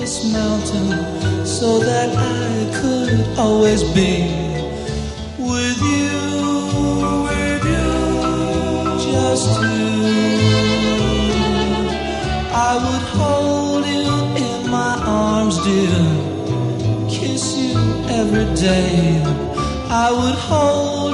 this mountain so that I could always be with you, just you. I would hold you in my arms, dear, kiss you every day. I would hold